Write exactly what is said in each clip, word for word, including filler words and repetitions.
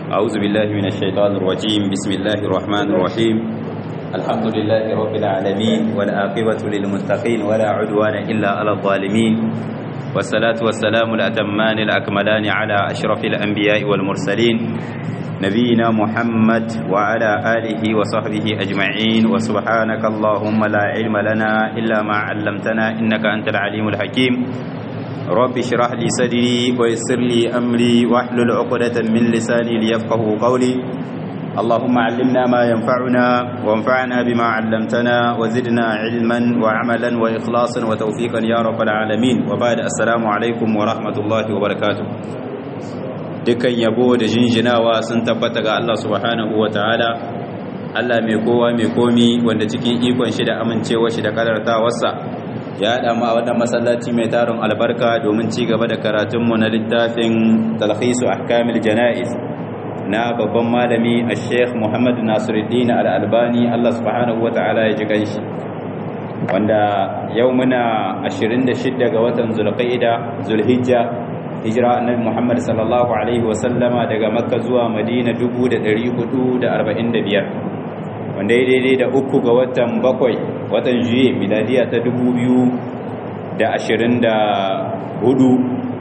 أعوذ بالله من الشيطان الرجيم بسم الله الرحمن الرحيم الحمد لله رب العالمين والعاقبة للمتقين ولا عدوان إلا على الظالمين والصلاة والسلام الأتمان الأكملان على أشرف الأنبياء والمرسلين نبينا محمد وعلى آله وصحبه أجمعين وسبحانك اللهم لا علم لنا إلا ما علمتنا إنك أنت العليم الحكيم رب اشرح لي صدري ويسر لي أمري واحلل عقدة من لساني ليفقه قولي اللهم علمنا ما ينفعنا وانفعنا بما علمتنا وزدنا علما وعملا وإخلاصا وتوفيقا يا رب العالمين وبعد السلام عليكم ورحمة الله وبركاته dukkan yabo da jinjinawa sun tabbata ga Allah subhanahu wa ta'ala Allah mai kowa mai komi wanda cikin ikon shi da amincewa shi da kadartawarsa ya haɗa mu a wannan masallaci mai tarin albarka domin ci gaba da karatunmu na littafin talhisu ahkamil jana'iz na babban malami al-sheikh Muhammad Nasiruddin al-Albani Allah subhanahu wa ta'ala ya ji ganshi wanda yau muna ashirin da shida ga watan Zulqa'ida Zulhijja hijira annabi Muhammad sallallahu alaihi wasallama daga Makka zuwa Madina dubu da ɗari hudu da arba'in da biyar wanda ya daidai da uku ga watan bakwai watan Juye miladiya ta dubu biyu da ashirin da hudu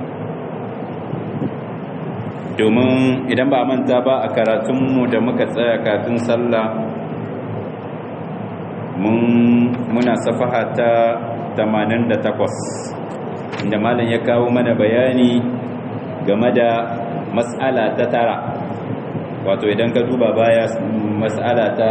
domin idan ba manta ba a karatunmu da muka tsaya kafin sallah mun muna safaha ta tamanin da takwas inda malam ya kawo mana bayani game da mas'ala ta tara wato idan ka duba baya mas'ala ta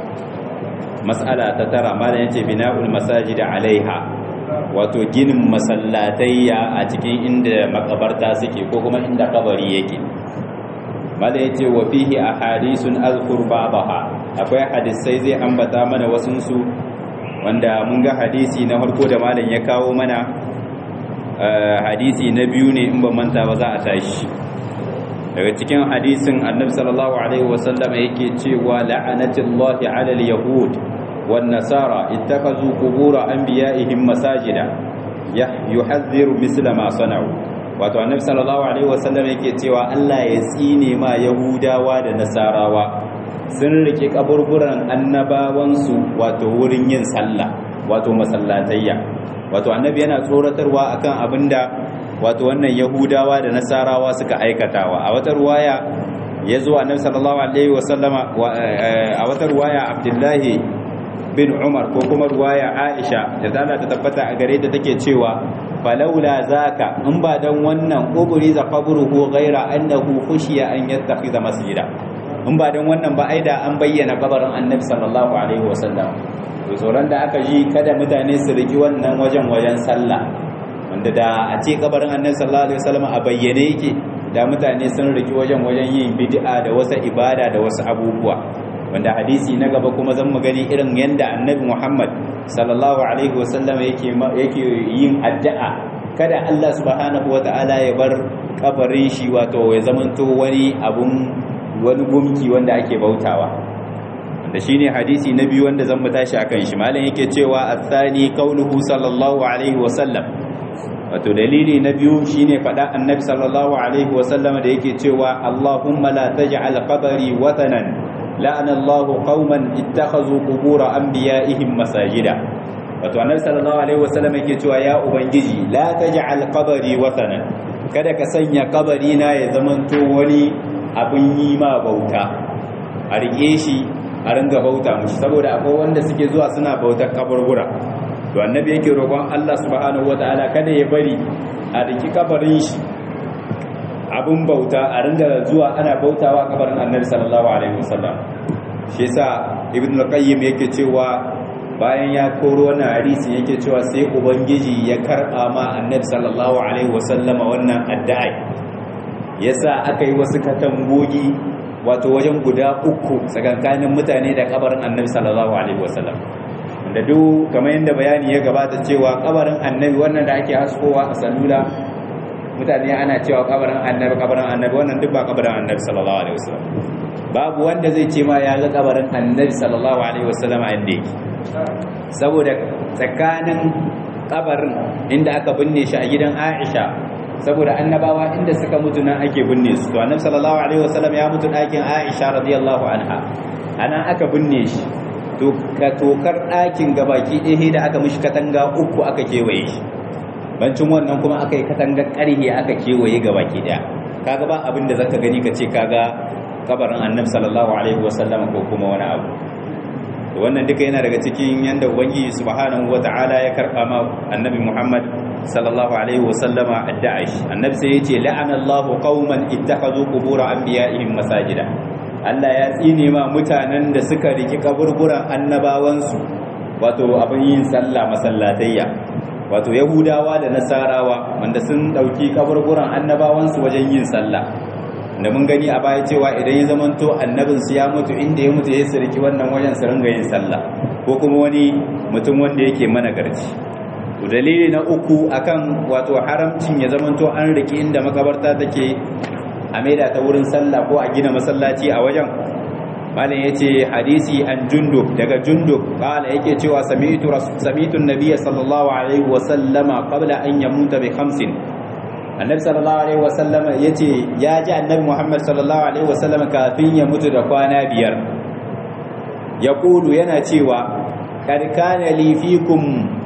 mas'ala ta tara malam yace bina'ul masajid alaiha wato ginin masallatayya a cikin inda makabarta suke ko kuma inda kabari yake malam yace wa fihi ahadithun azkur babaha akwai hadisai zai ambata mana wasunsu wanda mun ga hadisi na farko da malam ya kawo mana hadisi na biyu ne in ban manta ba za a tashi daga cikin hadisin annabi sallallahu alaihi wasallam yake cewa la'anatullahi ala al-yahud wan nasara ittakazu qubur anbiya'ihim masajida yuhadhdhiru misla ma sana'u wato annabi sallallahu alaihi wasallam yake cewa Allah ya tsine ma yahudawa da nasarawa sun rike kaburburan annabawansu wato wurin yin sallah wato masallatayya wato annabi yana tsoratarwa akan abinda wato wannan yahudawa da nasarawa suka aikatawa a wata ruwaya yazo annabi sallallahu alaihi wasallama a wata ruwaya abdullahi bin umar ko kuma ruwaya aisha da tana ta tabbata a gare ta take cewa falaula zaka in ba dan wannan kuburi za qabruhu ghaira annahu khushiya an yattakhidha masjida in ba dan wannan ba aida an bayyana kabarin annabi sallallahu alaihi wasallam to tsoron da aka ji kada mutane su riki wannan wajen wajen sallah wanda da a ce kabarin annabi sallallahu alaihi wasallam a bayyane yake da mutane sun riki wajen wajen yin bid'a da wasu ibada da wasu abubuwa wanda hadisi na gaba kuma zan mu gani irin yanda annabi Muhammad sallallahu alaihi wasallam yake yake yin addu'a kada Allah subhanahu wataala ya bar kabarin shi wato ya zamanto wani abun wani gumki wanda ake bautawa da shine hadisi na biyu wanda zan tashi akan shi malam yake cewa athani qauluhu sallallahu alaihi wasallam wato dalili na biyu shine fada annabi sallallahu alaihi wasallam da yake cewa Allahumma la taj'al qabri watanan la'ana Allahu qauman ittakhazu qubur anbiya'ihim masajida wato annabi sallallahu alaihi wasallam yake cewa ya ubangiji la taj'al qabri watanan kada ka sanya kabari na ya zamanto wani abin yi ma bauta a rike shi a ringa bauta mushi saboda akwai wanda suke zuwa suna bautar kaburbura to annabi yake roƙon Allah subhanahu wataala kada ya bari a riki kabarin shi abun bauta a ringa zuwa ana bautawa kabarin annabi sallallahu alaihi wasallam shi yasa ibn al-qayyim yake cewa bayan ya koro wannan hadisi yake cewa sai ubangiji ya karba ma annabi sallallahu alaihi wasallam wannan addu'a yasa aka yi wasu katangogi wato wajen guda uku tsakankanin mutane da kabarin annabi sallallahu alaihi wasallam da duk kamar yadda bayani ya gabata cewa kabarin annabi wannan da ake haskowa a salula mutane ana cewa kabarin annabi kabarin annabi wannan duk ba kabarin annabi sallallahu alaihi wasallam babu wanda zai ce ma ya ga kabarin annabi sallallahu alaihi wasallam a inda yake saboda tsakanin kabarin inda aka binne shi a gidan Aisha saboda annabawa inda suka mutu nan ake binne su to annabi sallallahu alaihi wasallam ya mutu ɗakin Aisha radiyallahu anha ana aka binne shi to ka tokar ɗakin gabaki ɗaya da aka mishi katanga uku aka kewaye shi bancin wannan kuma aka yi katangar ƙarhe aka kewaye gabaki ɗaya kaga ba abin da zaka gani ka ce kaga kabarin annabi sallallahu alaihi wasallam ko kuma wani abu wannan duka yana daga cikin yanda ubangiji subhanahu wataala ya karba ma annabi Muhammad sallallahu alaihi wasallama addu'a shi annabi sai yace la'ana Allahu qauman ittakhadhu qubur anbiya'ihim masajida Allah ya tsine ma mutanen da suka riki kaburburan annabawansu wato abin yin sallah masallatayya wato yahudawa da nasarawa wanda sun dauki kaburburan annabawansu wajen yin sallah da mun gani a baya cewa idan ya zamanto annabinsu ya mutu inda ya mutu ya sirki wannan wajen su ringa yin sallah ko kuma wani mutum wanda yake mana garci to dalili na uku akan wato haramcin ya zamanto an riki inda makabarta take a maida ta wurin sallah ko a gina masallaci a wajen malam yace hadisi an jundub daga jundub kala yake cewa sami'tu sami'tu an-nabiy sallallahu alaihi wa sallama qabla an yamuta bi khamsin annabi sallallahu alaihi wasallam yace ya ji annabi Muhammad sallallahu alaihi wasallam kafin ya mutu da kwana biyar yaqulu yana cewa kad kana li fikum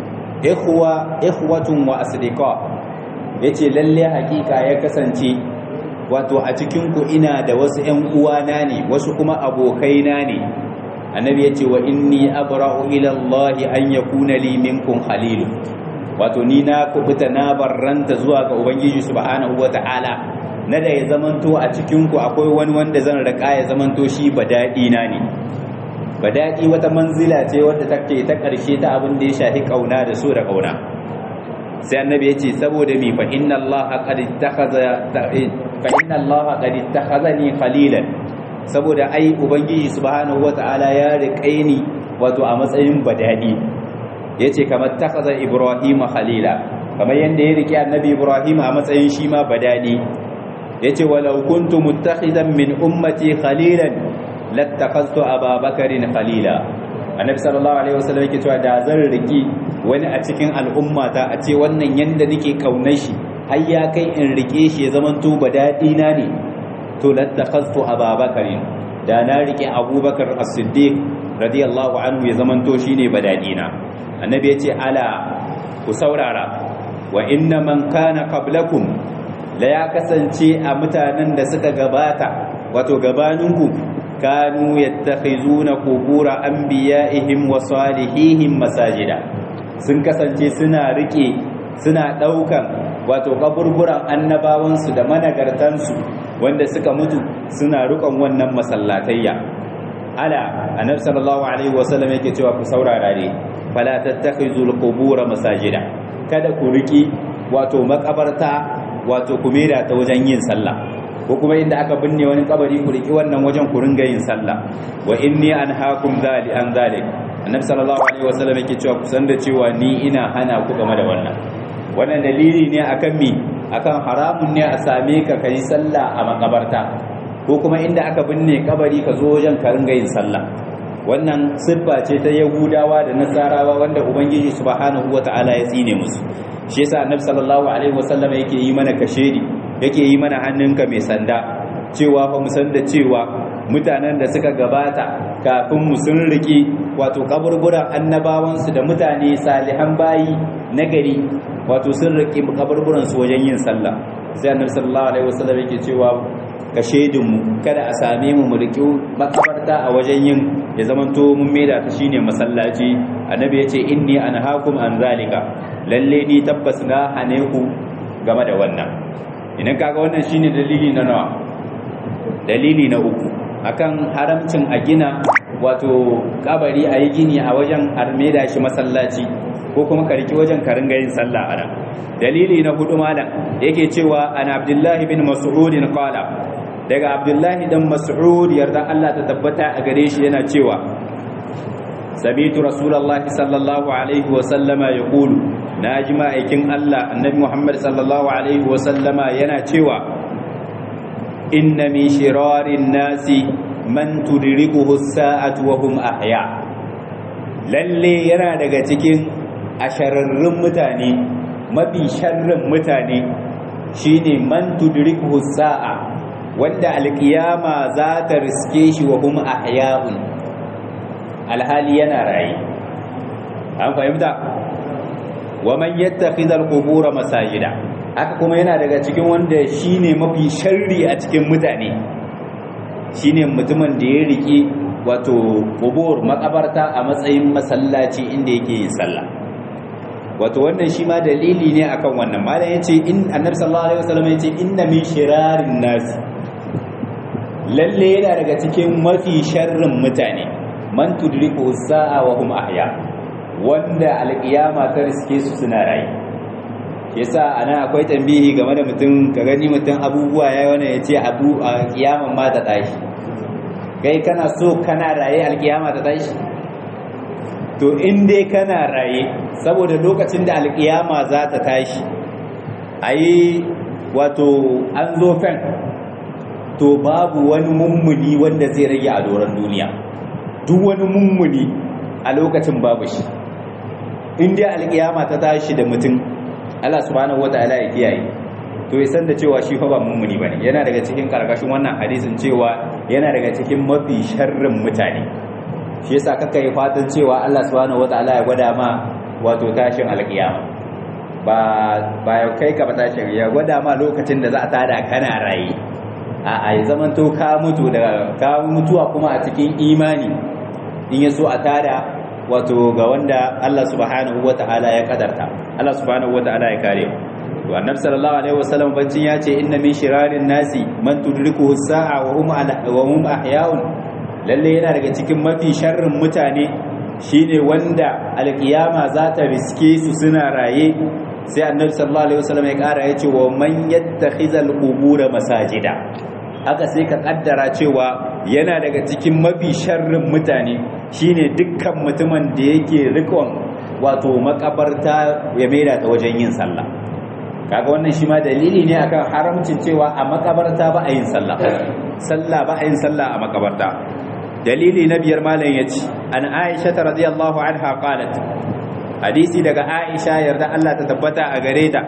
ikhwa ikhwatun wa asdiqa yace lalle hakika ya kasance wato a cikin ku ina da wasu ƴan uwana ne wasu kuma abokaina ne annabi yace wa inni abra'u ila Allah an yakuna li minkum khalil wato ni na kubuta na barranta zuwa ga ubangiji subhanahu wata'ala na da ya zamanto a cikin ku akwai wani wanda zan raka ya zamanto shi badadi na ne badadi wata manzila ce wadda take ta karshe ta abin da ya shafi kauna da so da kauna sai annabi yace saboda mi fa inna allaha qad ittakhadha fa inna allaha qad ittakhadhani khalilan saboda ai ubangiji subhanahu wata'ala ya riƙe ni wato a matsayin badadi yace kamar takaza Ibrahim khalila kamar yanda ya rike annabi Ibrahim a matsayin shi ma badani yace walau kuntu muttakhidan min ummati khalilan lattakhaztu Ababakarin khalila annabi sallallahu alaihi wasallam yake cewa da zan riki wani a cikin al'ummata a ce wannan yanda nake kaunar shi har ya kai in rike shi ya zamanto badadi na ne to lattakhaztu Ababakarin da na rike Abubakar as-Siddiq radiyallahu anhu ya zamanto shine badadi na annabi yace ala ku saurara wa inna man kana qablakum la ya kasance a mutanen da suka gabata wato gabaninku kanu yattakhizuna qubura anbiya'ihim wa salihihim masajida sun kasance suna rike suna daukan wato kaburburan annabawansu da managartansu wanda suka mutu suna rukon wannan masallatayya ala annabi sallallahu alaihi wasallam yake cewa ku saurara ne fala tattakhizul qubur masajida kada ku riki wato makabarta wato ku mera ta wajen yin sallah ko kuma inda aka binne wani kabari ku riki wannan wajen ku ringa yin sallah wa inni anhaakum zali an zalik annabi sallallahu alaihi wasallam yake cewa ku san da cewa ni ina hana ku game da wannan wannan dalili ne akan mi akan haramun ne a same ka kai sallah a makabarta ko kuma inda aka binne kabari ka zo wajen ka ringa yin sallah wannan siffa ce ta yahudawa da nasarawa wanda ubangiji subhanahu wataala ya tsine musu shi yasa annabi sallallahu alaihi wasallam yake yi mana kashedi yake yi mana hannunka mai sanda cewa fa mu san da cewa mutanen da suka gabata kafin mu sun riki wato kaburburan annabawansu da mutane salihan bayi nagari wato sun riki kaburburan su wajen yin sallah sai annabi sallallahu alaihi wasallam yake cewa ka shedinmu kada a same mu mu riki makabarta a wajen yin ya zamanto mun maida ta shine masallaci annabi yace inni anhaakum an zalika lalle ni tabbas na hane ku game da wannan idan kaga wannan shine dalili na nawa dalili na uku akan haramcin a gina wato kabari a yi gini a wajen armeda shi masallaci ko kuma ka riki wajen ka ringa yin sallah ana dalili na hudu malam yake cewa an abdullahi bin mas'ud qala daga abdullahi dan mas'ud yarda Allah ta tabbata a gare shi yana cewa sabitu rasulullahi sallallahu alaihi wa sallama yaqulu naji ma'aikin Allah annabi Muhammad sallallahu alaihi wa sallama yana cewa inna min shirarin nasi man tudrikuhu as-sa'atu wa hum ahya lalle yana daga cikin ashararrun mutane mafi sharrin mutane shine man tudrikuhu sa'a wanda alqiyama za ta riske shi wa hum ahya'un alhali yana rayi an fahimta wa man yattakhidha alqubur masajida haka kuma yana daga cikin wanda shine mafi sharri a cikin mutane shine mutumin da ya rike wato qubur makabarta a matsayin masallaci inda yake yin sallah wato wannan shi ma dalili ne akan wannan malam yace in annabi sallallahu alaihi wasallam yace inna min shirarin nas lalle yana daga cikin mafi sharrin mutane man tudriku sa'a wa hum ahya wanda alqiyama ta riske su suna rayi yasa ana akwai tambihi game da mutum ka gani mutum abubuwa yayi wannan yace abu a kiyaman ma ta tashi kai kana so kana raye alqiyama ta tashi to in dai kana raye saboda lokacin da alƙiyama za ta tashi ayi wato an zo fen to babu wani mummuni wanda zai rage a doron duniya duk wani mummuni a lokacin babu shi in dai alƙiyama ta tashi da mutum Allah subhanahu wataala ya kiyaye to ya san da cewa shi fa ba mummuni bane yana daga cikin karkashin wannan hadisin cewa yana daga cikin mafi sharrin mutane shi yasa kaka yi fatan cewa Allah subhanahu wataala ya gwada ma wato tashin alkiyama ba ba ya kai ka ba tashin ya gwada ma lokacin da za a tada kana rayi a a zaman to ka mutu da ka mutuwa kuma a cikin imani in yaso a tada wato ga wanda Allah subhanahu wataala ya kadarta Allah subhanahu wataala ya kare to annabi sallallahu alaihi wasallam bancin ya ce inna min shirarin nasi man tudrikuhu as-sa'a wa hum wa hum ahya'un lalle yana daga cikin mafi sharrin mutane shine wanda alkiyama za ta riske su suna raye sai annabi sallallahu alaihi wasallam ya kara yace wa man yattakhizal qubur masajida haka sai ka kaddara cewa yana daga cikin mafi sharrin mutane shine dukkan mutumin da yake rikon wato makabarta ya maida ta wajen yin sallah kaga wannan shi ma dalili ne akan haramcin cewa a makabarta ba a yin sallah sallah ba a yin sallah a makabarta dalili na biyar malam yace an Aisha radhiyallahu anha qalat hadisi daga Aisha yarda Allah ta tabbata a gare ta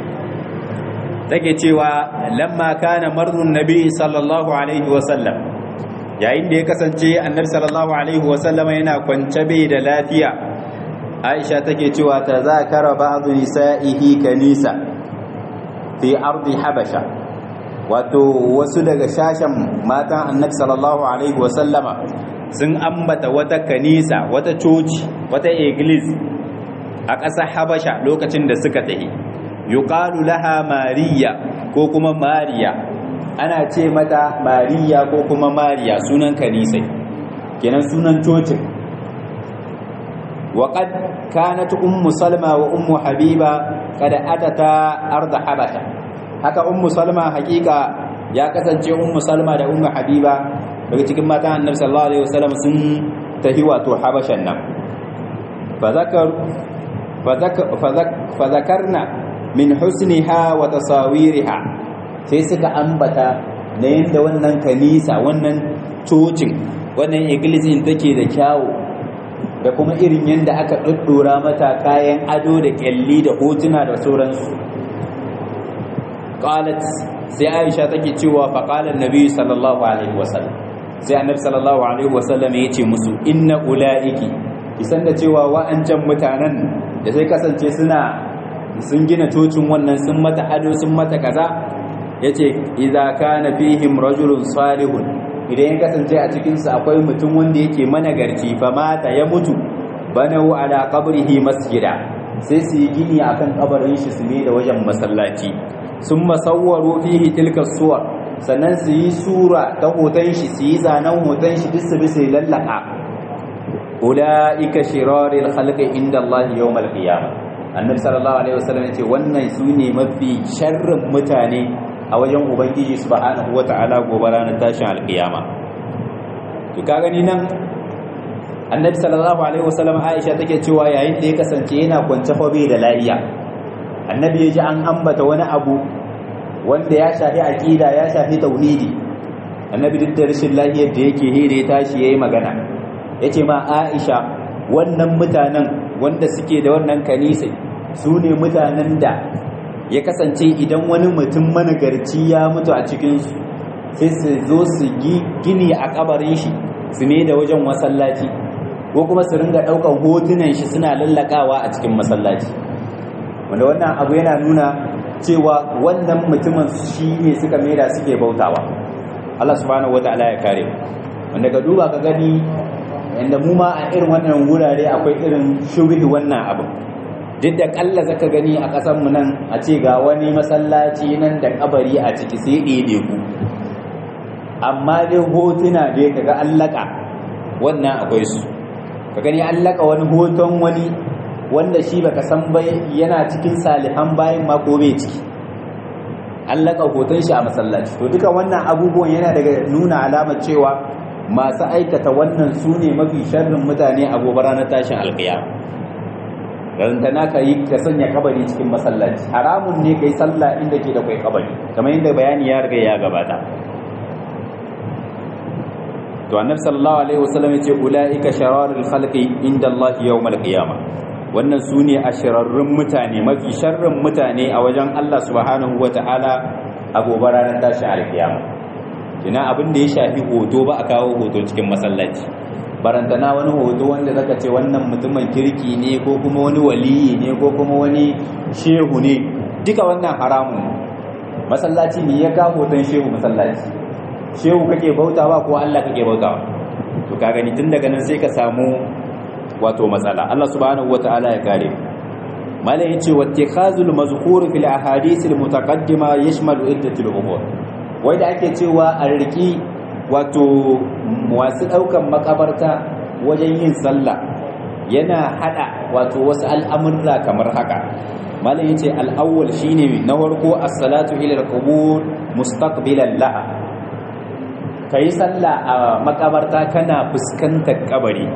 take cewa lamma kana marrun nabi sallallahu alaihi wa sallam yayin da ya kasance annabi sallallahu alaihi wa sallama yana kwance bai da lafiya Aisha take cewa tazakara ba'd nisa'ihi kanisa fi ardi habasha wato wasu daga shashan matan annabi sallallahu alaihi wasallama sun ambata wata kanisa wata coci wata iglis a ƙasar habasha lokacin da suka tafi yuqalu laha mariya ko kuma mariya ana ce mata mariya ko kuma mariya sunan kanisa kenan sunan cocin وقد كانت أم سلمى وأم حبيبة قد أتتا أرض حبشة haka ummu salma hakika ya kasance ummu salma da ummu habiba daga cikin matan annabi sallallahu alaihi wasallam sun tafi wato habashan nan fa zakar fa zakarna min husniha wa tasawiriha sai suka ambata na yanda wannan kanisa wannan cocin wannan iglisin take da kyawu da kuma irin yanda aka daddora mata kayan ado da kyalli da hotuna da sauransu qalat sai Aisha take cewa fa qala annabi sallallahu alaihi wasallam sai annabi sallallahu alaihi wasallam yace musu inna ulaiki kisan da cewa wa'ancan mutanen da sai kasance suna sun gina cocin wannan sun mata ado sun mata kaza yace idza kana fihim rajulun salihun idan ya kasance a cikin su akwai mutum wanda yake managarci fa mata ya mutu banau ala qabrihi masjida sai su yi gini akan kabarin shi su ne da wajen masallaci sun masawwaro fihi tilka suwar sannan su yi sura ta hoton shi su yi zanen hoton shi bisa bisa lallaka ulaika shiraril khalqi inda Allah yawmal qiyamah annabi sallallahu alaihi wasallam yace wannan sune mafi sharrin mutane a wajen ubangiji subhanahu wataala gobe ranar tashin alqiyama to ka gani nan annabi sallallahu alaihi wasallam Aisha take cewa yayin da ya kasance yana kwance fa bai da lafiya annabi ya ji an ambata wani abu wanda ya shafi aqida ya shafi tauhidi annabi duk da rashin lafiyar da yake hire ya tashi yayi magana yace ma Aisha wannan mutanen wanda suke da wannan kanisa su ne mutanen da ya kasance idan wani mutum managarci ya mutu a cikinsu sai su zo su gini a kabarin shi su ne da wajen masallaci ko kuma su ringa ɗaukan hotunan shi suna lallakawa a cikin masallaci, wanda wannan abu yana nuna cewa wannan mutumin shi ne suka maida suke bautawa. Allah subhanahu wataala ya kare, wanda ka duba ka gani inda mu ma a irin wannan wurare akwai irin shubhi wannan abu. Duk da kalla zaka gani a ƙasar mu nan a ce ga wani masallaci nan da kabari a ciki sai ɗebe ku, amma dai hotuna dai kaga allaka wannan akwai su, ka gani allaka wani hoton wani wanda shi baka san bai yana cikin salihan bayan ma ko bai ciki, allaka hoton shi a masallaci. To duka wannan abubuwan yana daga nuna alamar cewa masu aikata wannan su ne mafi sharrin mutane a gobe ranar tashin alƙiyama. rantana ka yi ka sanya kabari cikin masallaci, haramun ne ka yi sallah inda ke da kai kabari, kamar yadda bayani ya riga ya gabata. To annabi sallallahu alaihi wasallam yace ulaika shararul khalqi inda Allah yawmal qiyamah, wannan sune ashararrun mutane, mafi sharrin mutane a wajen Allah subhanahu wataala a gobe ranar tashin alƙiyama. Kina abin da ya shafi hoto ba a kawo hoto cikin masallaci, barantana wani hoto wanda zaka ce wannan mutumin kirki ne ko kuma wani waliyi ne ko kuma wani shehu ne, duka wannan haramun. Masallaci ne ya kawo hoton shehu masallaci, shehu kake bautawa ko Allah kake bautawa? To ka gani tun daga nan sai ka samu wato matsala. Allah subhanahu wataala ya kare. Malai yace wattikhazul mazkur fil ahadith al mutaqaddima yashmalu iddatul umur, wai da ake cewa a riki wato wasu daukan makabarta wajen yin sallah yana hada wato wasu al'amurra kamar haka. Malai yace al-awwal shine na farko as-salatu ila al-qubur mustaqbilan laha, kai sallah a makabarta kana fuskantar kabari.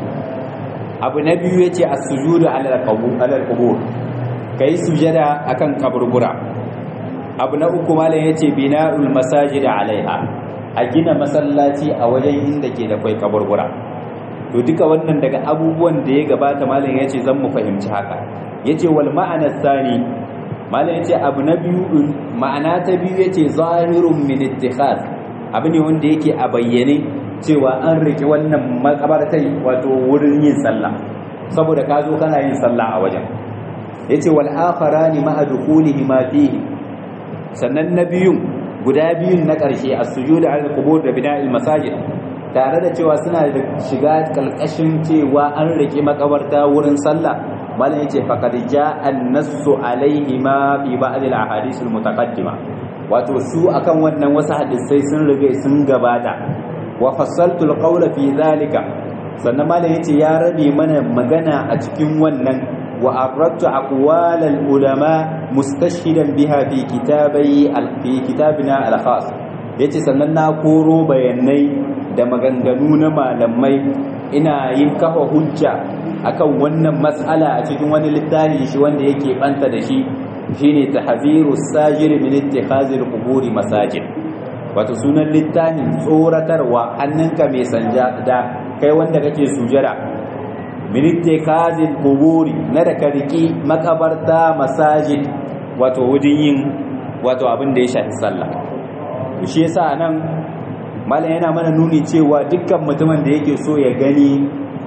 Abu na biyu yace as-sujudu ala al-qubur, kai sujada akan kaburbura. Abu na uku malam yace bina'ul masajid alaiha, a gina masallaci a wajen inda ke da kai kaburbura. To duka wannan daga abubuwan da ya gabata malam yace zan mu fahimci haka. Yace wal ma'ana tsani, malam yace abu na biyu, ma'ana ta biyu yace zahirun min ittikhaz, abu ne wanda yake a bayyane cewa an rike wannan makabartai wato wurin yin sallah, saboda ka zo kana yin sallah a wajen. Yace wal akharani ma'a dukhulihi ma fihi, sannan na biyun guda biyun na ƙarshe as-sujud ala al-qubur da bina'il masajid, tare da cewa suna da shiga kalkashin cewa an rike makabarta wurin sallah. Malam yace faqad ja'a an-nassu alayhi ma fi ba'd al-ahadith al-mutaqaddima, wato su akan wannan wasu hadisai sun rige sun gabata. Wa fassaltu al-qawla fi dhalika, sannan malam yace ya rabe mana magana a cikin wannan. Wa arradtu aqwal al-ulama mustashhidan biha fi kitabai fi kitabina al-khas, yace sannan na koro bayanai da maganganu na malamai ina yin kafa hujja akan wannan mas'ala a cikin wani littafi shi wanda yake banta da shi, shine tahziru sajir min ittikhazil quburi masajid. Wato sunan littafin tsoratarwa hannunka mai sanja da kai wanda kake sujada, min ittikhazil quburi, na da kariki makabarta masajid, wato wajen yin wato abin da ya shafi sallah. Shi yasa nan malam yana mana nuni cewa dukkan mutumin da yake so ya gani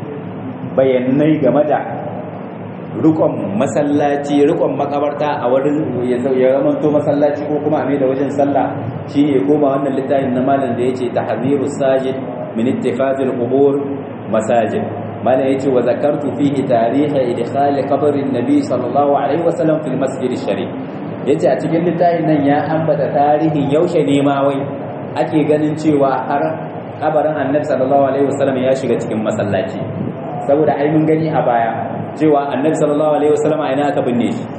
bayanai game da rukon masallaci, rukon makabarta a wurin ya zamanto masallaci ko kuma a mai da wajen sallah, shine ya koma wannan littafin na malam da yace tahziru sajid min ittikhazil qubur masajid. Malam yace wa zakartu fihi tarikh idkhal qabr an-nabi sallallahu alaihi wasallam fil masjid ash-sharif, yace a cikin littafin nan ya ambata tarihin yaushe ne ma wai ake ganin cewa har kabarin annabi sallallahu alaihi wasallam ya shiga cikin masallaci. Saboda ai mun gani a baya cewa annabi sallallahu alaihi wasallam a ina aka binne shi,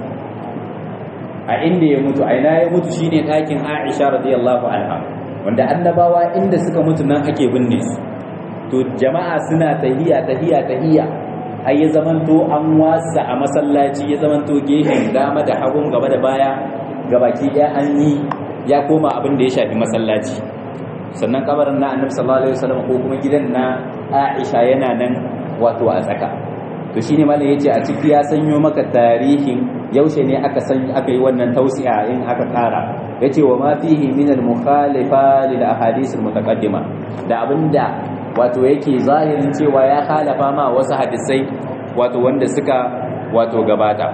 a inda ya mutu. A ina ya mutu shine ɗakin Aisha radiyallahu anha, wanda annabawa inda suka mutu nan ake binne su. To jama'a suna tahiya tahiya tahiya, ai ya zamanto an wasa a masallaci, ya zamanto gefen dama da hagun gaba da baya gabaki ɗaya an yi ya koma abin da ya shafi masallaci. Sannan kabarin na annabi sallallahu alaihi wasallam ko kuma gidan na Aisha yana nan wato a tsaka. to shine malam yace a ciki ya sanyo maka tarihin yaushe ne aka san aka yi wannan tausi'a in aka kara yace wa ma fihi min al mukhalifa lil ahadith al mutaqaddima da abinda wato yake zahirin cewa ya khalafa ma wasu hadisai wato wanda suka wato gabata.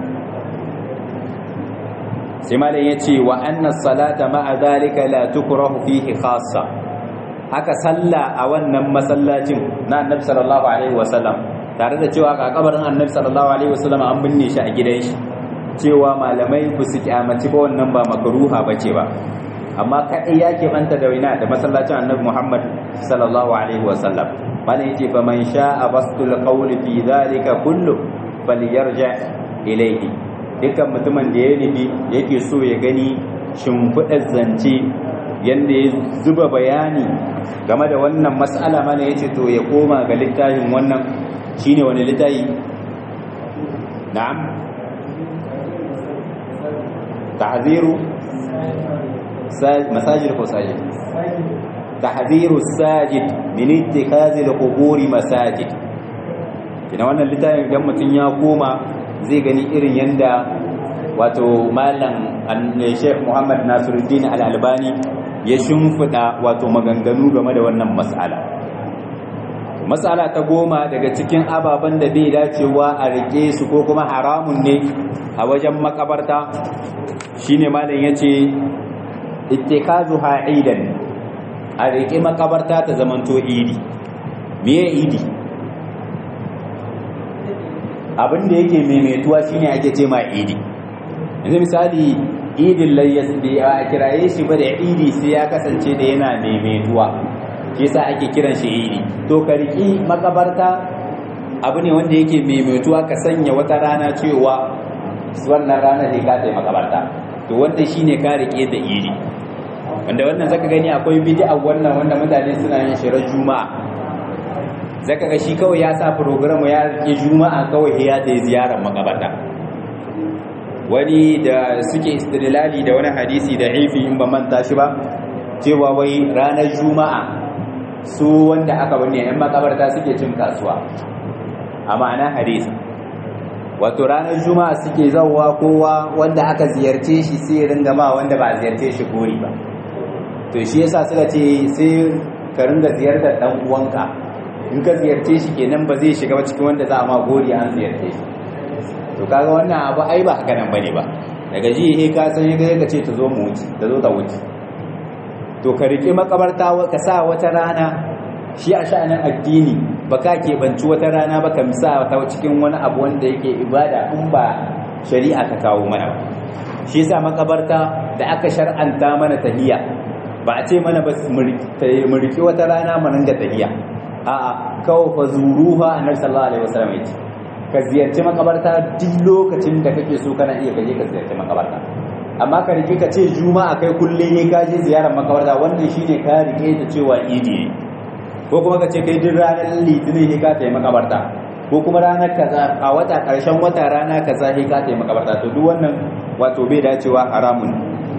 sai malam yace wa anna salata ma'a zalika la tukrahu fihi khassa, haka sallah a wannan masallacin na annabi sallallahu alaihi wasallam tare da cewa ga kabarin annabi sallallahu alaihi wasallam an binne shi a gidan shi, cewa malamai ba su kyamaci ba wannan ba makruha bace ba, amma kadai yake manta da wina da masallacin annabi Muhammad sallallahu alaihi wasallam. malam yace fa man sha'a bastul qawli fi dhalika kullu falyarja ilayhi, dukkan mutumin da ya nufi yake so ya gani shimfiɗar zance yanda ya zuba bayani game da wannan mas'ala, malam yace to ya koma ga littafin wannan. shine wani littafi? na'am, tahziru masajid ko sajid tahziru sajid min ittikhadhi al-quburi masajid. kina wannan littafin idan mutun ya koma zai gani irin yanda wato malam Sheikh Muhammad Nasiruddin Al-Albani ya shimfida wato maganganu game da wannan mas'ala. mas'ala ta goma daga cikin ababen da bai dacewa a rike su ko kuma haramun ne a wajen makabarta shine malam yace ittikazuha idan, a rike makabarta ta zamanto idi. meye idi? abin da yake maimaituwa shine ake ce ma idi. yanzu misali idin layyas da a kiraye shi ba da idi sai ya kasance da yana maimaituwa, shi yasa ake kiran shi idi. to ka riki makabarta abu ne wanda yake maimaituwa, ka sanya wata rana cewa wannan rana ne ka tafi makabarta, to wanda shine ka rike da idi. wanda wannan zaka gani akwai bid'a wannan wanda mutane suna yin shirar juma'a, zaka ga shi kawai ya sa program ya rike juma'a kawai ya da ziyarar makabarta. wani da suke istidlali da wani hadisi da ifi in ba manta shi ba, cewa wai ranar juma'a su wanda aka binne yan makabarta suke cin kasuwa, a ma'ana hadisi wato ranar juma'a suke zawwa kowa wanda aka ziyarce shi sai ringa ma wanda ba ziyarce shi gori ba. to shi yasa suka ce sai ka ringa ziyartar dan uwanka, in ka ziyarce shi kenan ba zai shiga cikin wanda za a ma gori an ziyarce shi. to kaga wannan abu ai ba haka nan bane ba, daga ji he ka san ga ka ce ta zo mu wuce ta zo ta wuce. to ka rike makabarta ka sa wata rana, shi a sha'anin addini ba ka keɓanci wata rana ba ka misa ta cikin wani abu wanda yake ibada in ba shari'a ta kawo mana ba. shi yasa makabarta da aka shar'anta mana tahiyya ba a ce mana ba mu rike wata rana mu ringa tahiyya, a'a kawai fa zuruha annabi sallallahu alaihi wasallam yace ka ziyarci makabarta duk lokacin da kake so kana iya kaje ka ziyarci makabarta. amma ka rike ka ce juma'a kai kullum ne ka je ziyarar makabarta, wannan shine ka rike ta cewa idi ne. ko kuma ka ce kai duk ranar litinin ne ka tayi makabarta, ko kuma ranar kaza a wata karshen wata rana kaza ne ka tayi makabarta. to duk wannan wato bai dacewa, haramun.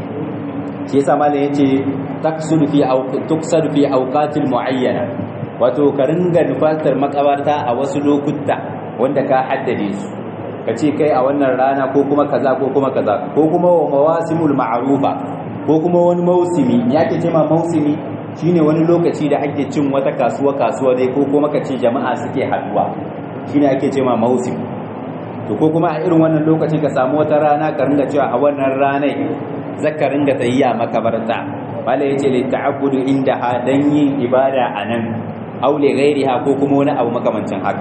shi yasa malam yace taksud fi aw tuksad fi awqatil muayyana, wato ka ringa nufatar makabarta a wasu lokuta wanda ka haddade su, ka ce kai a wannan rana ko kuma kaza ko kuma kaza, ko kuma wa mawasimul ma'rufa, ko kuma wani mausimi. yake ce ma mausimi shine wani lokaci da ake cin wata kasuwa kasuwa dai, ko kuma ka ce jama'a suke haduwa, shine ake ce ma mausim. to ko kuma a irin wannan lokaci ka samu wata rana ka ringa cewa a wannan ranai zaka ringa tayyiya makabarta. wala yace li ta'abbudu inda dan yin ibada anan, aw li ghairiha ko kuma wani abu makamancin haka.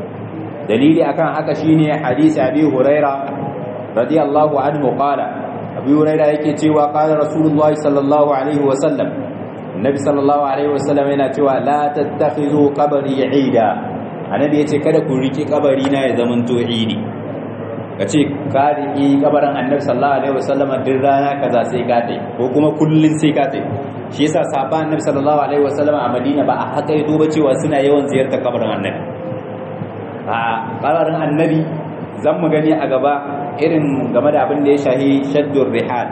dalili akan haka shine hadisi Abi Huraira radiyallahu anhu qala, Abi Huraira yake cewa qala Rasulullahi sallallahu alaihi wa sallam, Annabi sallallahu alaihi wa sallam yana cewa la tattakhizu qabri ida. Annabi yace kada ku riki kabari na ya zaman to idi, kace ka riki kabarin Annabi sallallahu alaihi wa sallam din rana kaza sai ka tai, ko kuma kullun sai ka tai. shi yasa sahabban Annabi sallallahu alaihi wa sallam a Madina ba a haka yato ba cewa suna yawan ziyartar kabarin Annabi. a ƙararin annabi zan mu gani a gaba irin game da abin da ya shahi shaddur rihal,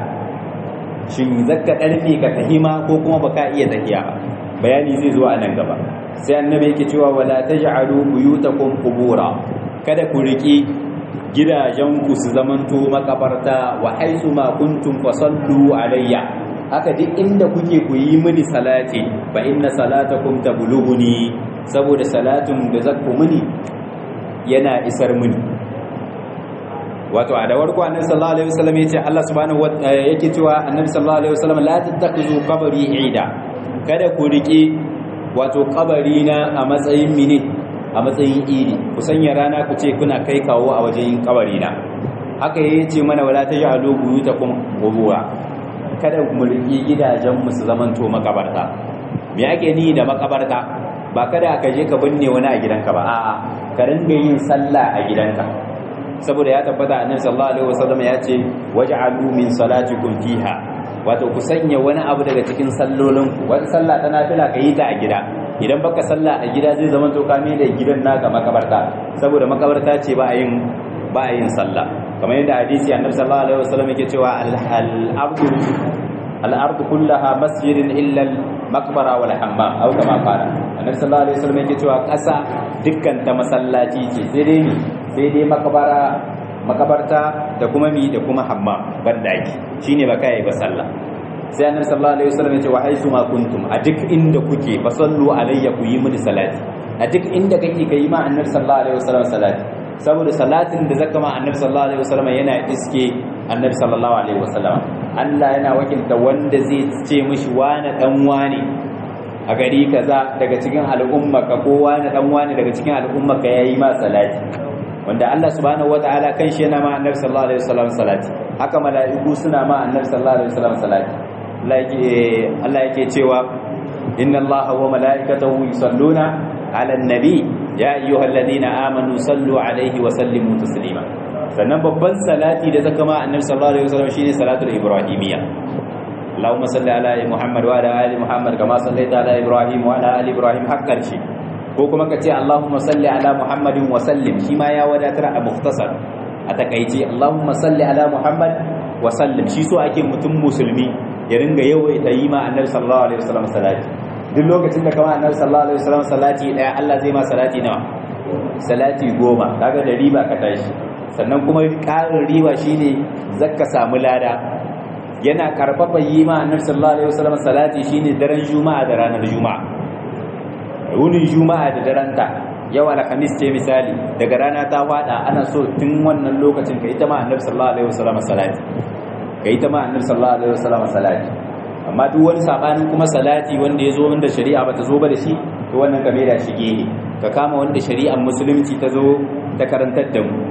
shin zakka ɗarfi ka tahima ko kuma baka iya tahiya ba, bayani zai zo a nan gaba. sai annabi yake cewa wala taj'alu buyutakum qubura, kada ku riki gidajenku su zamanto makabarta wa haisu ma kuntum fasallu alayya haka duk inda kuke ku yi mini salati fa inna salatakum tablughuni saboda salatun da zakku mini yana isar mini wato a dawar ku annabi sallallahu alaihi wasallam yace Allah subhanahu wa yake cewa annabi sallallahu alaihi wasallam la tattakhizu qabri ida kada ku riki wato kabari na a matsayin mini a matsayin idi ku sanya rana ku ce kuna kai kawo a wajen kabari na haka yace mana wala taj'alu buyutakum qubura kada mu riki gidajen mu su zamanto makabarta me yake ni da makabarta ba kada ka je ka binne wani a gidanka ba a'a ka ringa yin sallah a gidanka saboda ya tabbata annabi sallallahu alaihi wasallam ya ce waj'alu min salatikum fiha wato ku sanya wani abu daga cikin sallolin ku wani sallah ta nafila ka yi ta a gida idan baka sallah a gida zai zama to ka mai da gidan naka makabarta saboda makabarta ce ba a yin ba a yin sallah kamar yadda hadisi annabi sallallahu alaihi wasallam yake cewa al-ardu al-ardu kullaha masjidun illa al-maqbara wal hammam au kama qala annabi sallallahu alaihi wasallam yake cewa kasa dukkan ta masallaci ce sai dai ni sai dai makabara makabarta da kuma mi da kuma hammam bandaki shine ba kai ba sallah sai annabi sallallahu alaihi wasallam ya ce wa haisu ma kuntum a duk inda kuke fa sallu alayya ku yi mini salati a duk inda kake kai ma annabi sallallahu alaihi wasallam salati saboda salatin da zaka ma annabi sallallahu alaihi wasallam yana iske annabi sallallahu alaihi wasallam Allah yana wakilta wanda zai ce mishi wani dan wani a gari kaza daga cikin al'umma ka ko wani dan wani daga cikin al'umma ka yayi ma salati wanda Allah subhanahu wataala kanshi yana ma annabi sallallahu alaihi wasallam salati haka mala'iku suna ma annabi sallallahu alaihi wasallam salati Allah yake cewa inna Allaha wa mala'ikatahu yusalluna 'alan nabi ya ayyuhalladhina amanu sallu 'alaihi wa sallimu taslima sannan babban salati da zaka ma annabi sallallahu alaihi wasallam shine salatul ibrahimiyya Allahumma salli ala Muhammad wa ala ali Muhammad kama sallaita ala Ibrahim wa ala ali Ibrahim hakkar shi ko kuma kace Allahumma salli ala Muhammadin wa sallim shi ma ya wadatar a mukhtasar a takaice Allahumma salli ala Muhammad wa sallim shi so ake mutum musulmi ya ringa yawaita yi ma annabi sallallahu alaihi wasallam salati duk lokacin da kama annabi sallallahu alaihi wasallam salati daya Allah zai ma salati nawa salati goma kaga da riba ka tashi sannan kuma karin riba shine zakka samu lada yana karfafa yi ma annabi sallallahu alaihi wasallam salati shine daren juma'a da ranar juma'a wunin juma'a da daren ta yau alhamis ce misali daga rana ta fada ana so tun wannan lokacin ka ita ma annabi sallallahu alaihi wasallam salati ka ita ma annabi sallallahu alaihi wasallam salati amma duk wani sabanin kuma salati wanda yazo wanda shari'a bata zo ba da shi to wannan game da shi gehe ka kama wanda shari'ar musulunci ta zo ta karantar da mu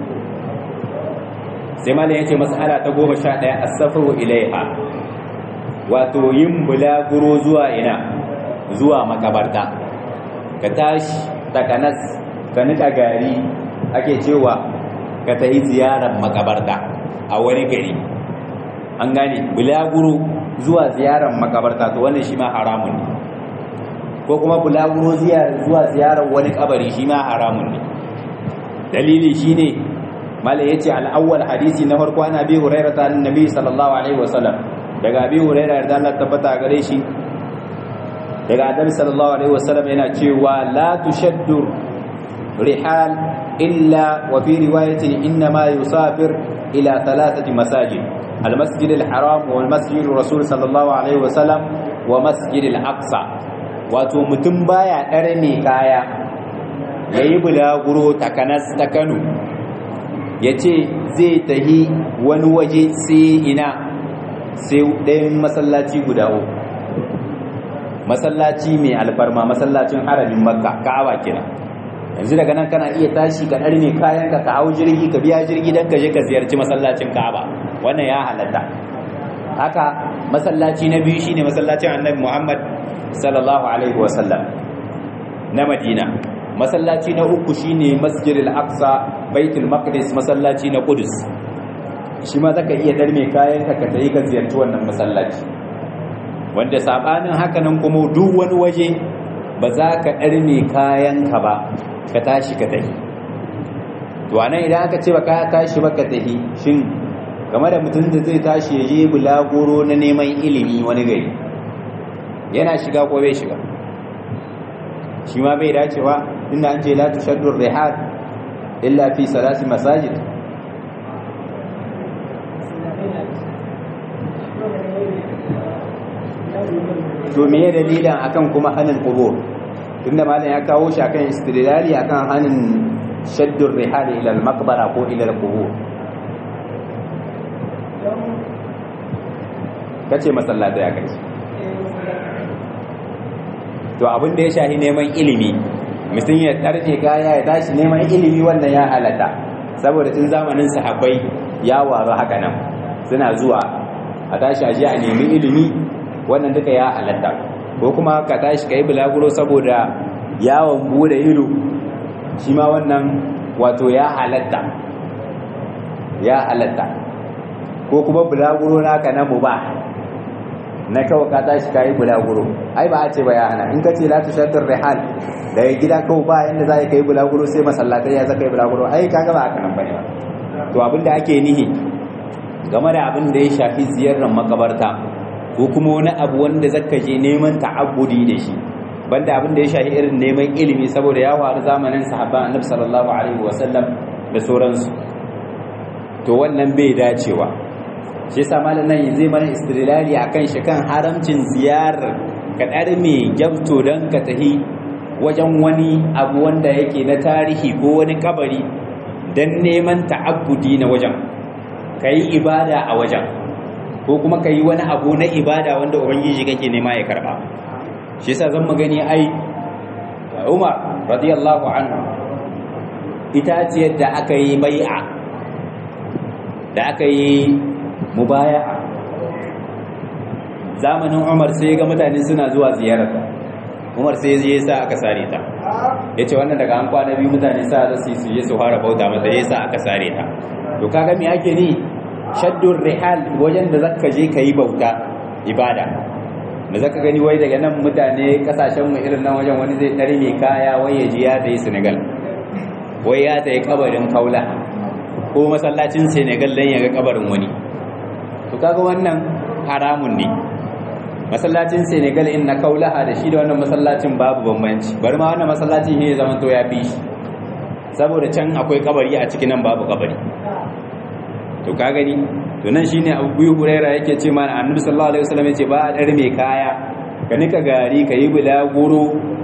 sai malam yace mas'ala ta goma sha ɗaya as-safaru ilaiha wato yin bulaguro zuwa ina zuwa makabarta ka tashi takanas ka nika gari ake cewa ka tayi ziyarar makabarta a wani gari an gane bulaguro zuwa ziyarar makabarta to wannan shi ma haramun ne ko kuma bulaguro zuwa ziyarar wani kabari shi ma haramun ne dalili shine mala yace al-awwal hadisi na farko ana bi hurairah ta annabi sallallahu alaihi wasallam daga bi hurairah da Allah tabbata gare shi daga annabi sallallahu alaihi wasallam yana cewa la tushaddu rihal illa wa fi riwayatin inna ma yusafir ila thalathati masajid al-masjid al-haram wal masjid rasul sallallahu alaihi wasallam wa masjid al-aqsa wato mutum baya dare ne kaya yayi bulaguro takanas ta Kano yace zai tahi wani waje sai ina sai ɗayan masallaci guda uku masallaci mai alfarma masallacin haramin makka ka'aba kenan yanzu daga nan kana iya tashi ka ɗar ne kayan ka ka hau jirgi ka biya jirgi don ka je ka ziyarci masallacin ka'aba wannan ya halatta haka masallaci na biyu shine masallacin annabi muhammad sallallahu alaihi wasallam na madina masallaci na uku shine masjidil aqsa baitul maqdis masallaci na qudus shi ma zaka iya ɗar mai kayan ka ka tayi ka ziyarci wannan masallaci wanda sabanin hakanan kuma duk wani waje ba za ka ɗarme kayanka ba ka tashi ka tahi to anan idan aka ce ba ka tashi ba ka tahi shin game da mutum da zai tashi ya je bulagoro na neman ilimi wani gari yana shiga ko bai shiga shi ma bai dacewa inda an ce la tushaddu rihal illa fi salasi masajid to me dalilin akan kuma hanin qubur tunda malam ya kawo shi akan istidlali akan hanin shaddur rihal ila al-maqbara ko ila al-qubur kace masallatai akai to abin da ya shahi neman ilimi mutum ya tarje kaya ya tashi neman ilimi wannan ya halata saboda tun zamanin sahabbai ya waru haka nan suna zuwa a tashi aje a nemi ilimi wannan duka ya halatta ko kuma ka tashi kai bulaguro saboda yawon bude ido shi ma wannan wato ya halatta ya halatta ko kuma bulaguro naka na mubah na kawai ka tashi kai bulaguro ai ba a ce ba ya hana in ka ce la tushaddur rihal daga gida kawai ba yanda za ka yi bulaguro sai masallatai ya zaka yi bulaguro ai kaga ba haka nan bane ba to abinda ake nihi game da abin da ya shafi ziyarar makabarta ko kuma wani abu wanda zaka je neman ta'abbudi da shi banda abin da ya shafi irin neman ilimi saboda ya faru zamanin sahabban Annabi sallallahu alaihi wasallam da sauransu to wannan bai dacewa shi yasa malam nan zai mana istidlali akan shi kan haramcin ziyarar kadar mai gyabto dan ka tahi wajen wani abu wanda yake na tarihi ko wani kabari dan neman ta'abbudi na wajen kai ibada a wajen ko kuma kai wani abu na ibada wanda ubangiji kake nema ya karba shi yasa zan magani ai Umar radiyallahu anhu ita ce yadda aka yi bai'a da aka yi mubaya'a zamanin Umar sai ga mutane suna zuwa ziyararta Umar sai ya sa aka sare ta yace wannan daga an kwana biyu mutane sa za su yi su fara bauta mata yasa aka sare ta to kaga me ake ni shaddur rihal wajen da zaka je kai bauta ibada da zaka gani wai daga nan mutane kasashen mu irin nan wajen wani zai tare mai kaya wai ya ji ya tayi Senegal wai ya tayi kabarin Kaula ko masallacin Senegal dan ya ga kabarin wani to kaga wannan haramun ne masallacin Senegal in na Kaulaha da shi da wannan masallacin babu bambanci bari ma wannan masallacin ne zaman to ya fi shi saboda can akwai kabari a cikin nan babu kabari to ka gani to nan shine Abu Hurairah yake ce mana Annabi sallallahu alaihi wasallam yace ba a dar mai kaya ka nika gari ka yi bulaguro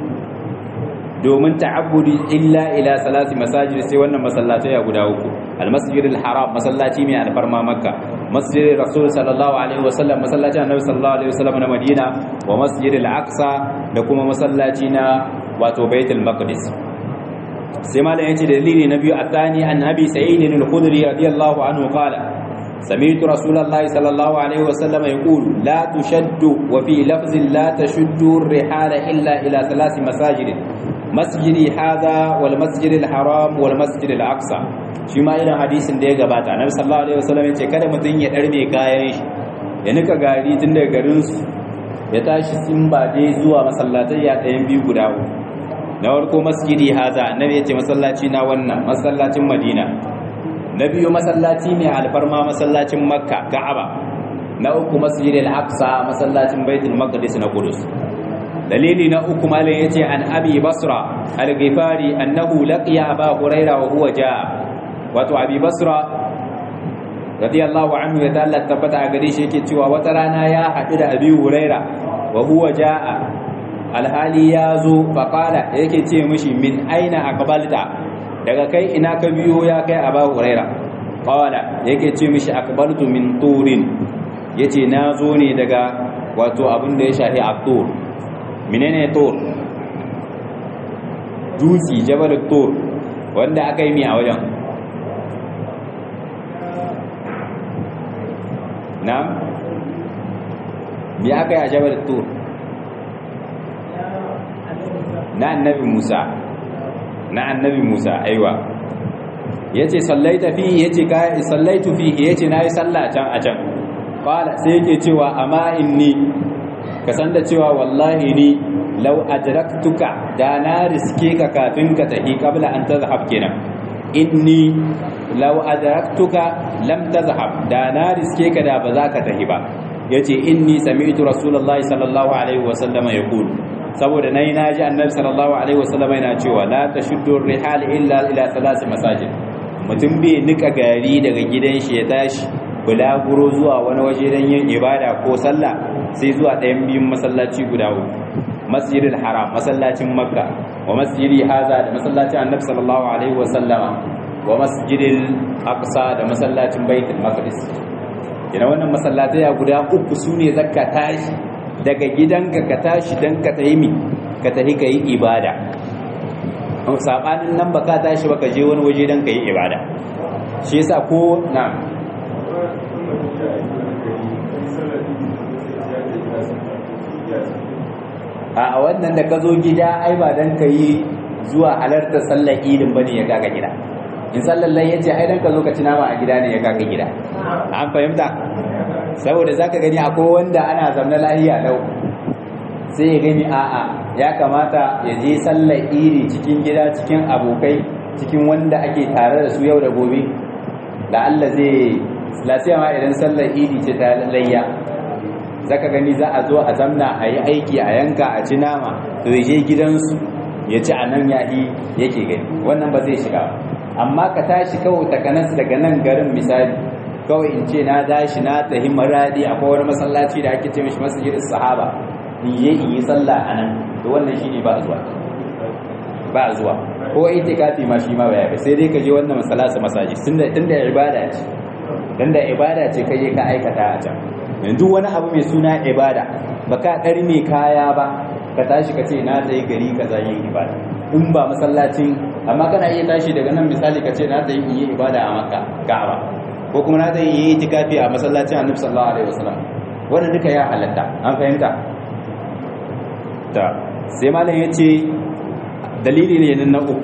domin ta'abbudi illa ila salati masajid sai wannan masallatai ya guda uku al-masjidil haram masallaci mai alfarma makka masjidil rasul sallallahu alaihi wasallam masallacin Annabi sallallahu alaihi wasallam na Madina wa masjidil aqsa da kuma masallaci na wato baitul maqdis sai malam yace dalili na biyu athani an abi sa'id al-khudri radiyallahu anhu qala سمعت رسول الله صلى الله عليه وسلم يقول لا تشد وفي لفظ لا تشد الرحال إلا إلى ثلاث مساجد مسجد هذا والمسجد الحرام والمسجد الأقصى shi ma irin hadisin da ya gabata annabi sallallahu alaihi wasallam yace kada mutun ya darbe kayan shi ya nika gari tun daga garin su ya tashi sun ba dai zuwa masallatai ya ɗayan biyu guda uku na farko masjidi haza annabi yace masallaci na wannan masallacin Madina na biyu masallaci mai alfarma masallacin Makka Ka'aba na uku masjidil Aqsa masallacin Baitul Maqdis na Qudus dalili na uku malam yace an Abi Basra al-Ghifari annahu laqiya Aba Huraira wa huwa jaa wato Abi Basra radiyallahu anhu ya dalla tabbata a gare shi yake cewa wata rana ya haɗu da Abi Huraira wa huwa jaa alhali ya zo faqala yake ce mishi min aina aqbalta daga kai ina ka biyo ya kai Abu Huraira qala yake ce mishi aqbaltu min turin yace na zo ne daga wato abin da ya shafi at-tur menene tur dutsi jabal tur wanda aka yi mi a wajen na me aka yi a jabal tur na annabi Musa na annabi Musa aiwa yace sallaita fi yace kai sallaitu fi yace nayi sallah can a can qala sai yake cewa amma inni ka san da cewa wallahi ni law adraktuka da na riske ka kafin ka tahi qabla an tazhab kenan inni law adraktuka lam tazhab da na riske ka da ba za ka tahi ba yace inni sami'tu rasulullahi sallallahu alaihi wasallam yaqul saboda nayi naji annabi sallallahu alaihi wasallam yana cewa la tashuddu rihal illa ila thalath masajid mutum bai nika gari daga gidan shi ya tashi bulaguro zuwa wani waje don yin ibada ko sallah sai zuwa ɗayan biyun masallaci guda uku masjidil haram masallacin makka wa masjidi haza da masallacin annabi sallallahu alaihi wasallama wa masjidil aqsa da masallacin baitul maqdis kina wannan masallatai ya guda uku sune zakka tashi daga gidanka ka tashi dan ka tayi mi ka tahi kai ibada sabanin nan baka tashi baka je wani waje dan kai ibada shi yasa ko na a wannan da ka zo gida ai ba dan ka yi zuwa halartar sallar idin bane ya kaga gida in sallar lai yace ai dan ka zo ka ci nama a gida ne ya kaga gida an fahimta saboda zaka gani akwai wanda ana zamna lahiya lau sai ya gani a'a ya kamata ya je sallar idi cikin gida cikin abokai cikin wanda ake tare da su yau da gobe da Allah zai lafiya ma idan sallar idi ce ta layya zaka gani za a zo a zamna a yi aiki a yanka a ci nama to ya je gidansu ya ci a nan yahi yake gani wannan ba zai shiga amma ka tashi kawai takanas daga nan garin misali kawai in ce na dashi na tahi maradi akwai wani masallaci da ake ce mishi masjidin sahaba in je in yi sallah a nan to wannan shine ba zuwa ba zuwa ko itikafi ma shi ma ba ya sai dai ka je wannan masallaci masaji tunda tunda ibada ce dan da ibada ce kai ka aikata a can yanzu wani abu mai suna ibada baka ɗari mai kaya ba ka tashi ka ce na tsaye gari ka za yin ibada in ba masallacin amma kana iya tashi daga nan misali ka ce na tsaye yi ibada a makka ka'aba ko kuma na tsaye yi itikafi a masallacin annabi sallallahu alaihi wasallam wannan duka ya halatta an fahimta ta sai malam yace dalili ne na uku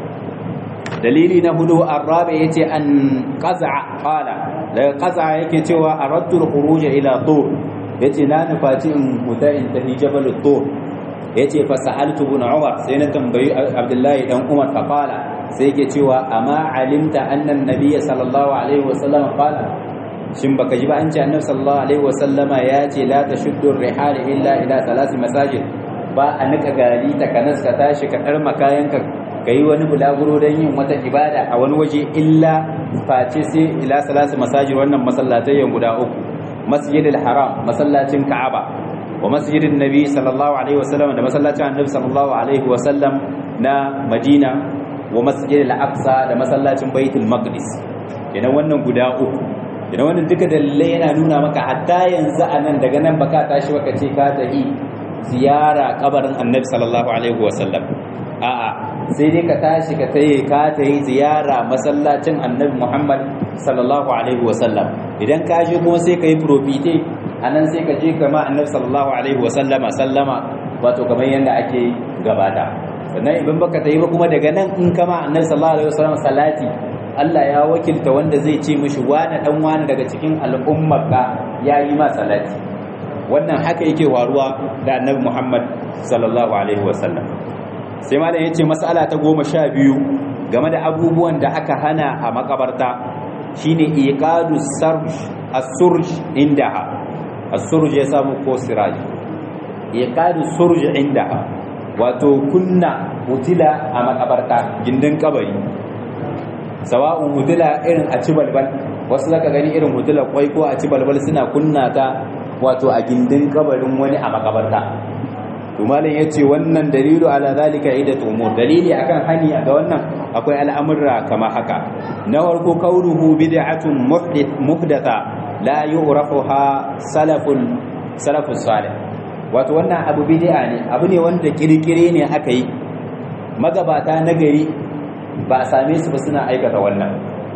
dalili na hudu arabi yace an qaza qala daga qaza yake cewa aradtu al-khuruj ila tur yace na nufaci in huta in tafi jabal tur yace fa sa'altu ibn umar sai na tambayi abdullahi dan umar fa qala sai yake cewa amma alimta anna an-nabiy sallallahu alaihi wasallam qala shin baka ji ba an ce annabi sallallahu alaihi wasallama yace la tashuddu ar-rihal illa ila thalath masajid ba a nika gari ta kanas ka tashi ka dar makayanka ka yi wani bulaguro don yin wata ibada a wani waje illa face sai ila salasu masajid wannan masallatayyan guda uku masjidil haram masallacin ka'aba wa masjidin nabi sallallahu alaihi wasallam da masallacin annabi sallallahu alaihi wasallam na madina wa masjidil aqsa da masallacin baitul maqdis kenan wannan guda uku kenan wannan duka dalilai yana nuna maka hatta yanzu anan daga nan baka tashi baka ce ka tafi ziyara kabarin annabi sallallahu alaihi wasallam a'a sai dai ka tashi ka tayi ka tayi ziyara masallacin annabi Muhammad sallallahu alaihi wasallam idan ka je kuma sai ka yi profite anan sai ka je kama annabi sallallahu alaihi wasallama sallama wato kamar yanda ake gabata sannan idan baka tayi ba kuma daga nan in kama annabi sallallahu alaihi wasallam salati Allah ya wakilta wanda zai ce mishi wani dan wani daga cikin al'ummarka yayi ma salati wannan haka yake waruwa da annabi Muhammad sallallahu alaihi wasallam sai malam yace mas'ala ta goma sha biyu game da abubuwan da aka hana a makabarta shine iqadu sarj as-surj indaha as-surj ya samu ko siraj iqadu surj indaha wato kunna hutila a makabarta gindin kabari sawa'un hutila irin a ci balbal wasu zaka gani irin hutila kwai ko a ci balbal suna kunna ta wato a gindin kabarin wani a makabarta to malam yace wannan dalilu ala zalika idatu umur dalili akan hani ga wannan akwai al'amurra kama haka na farko kauruhu bid'atun muhdith muhdatha la yu'rafuha salaful salafus salih wato wannan abu bid'a ne abu ne wanda kirkire ne aka yi magabata na gari ba a same su ba suna aikata wannan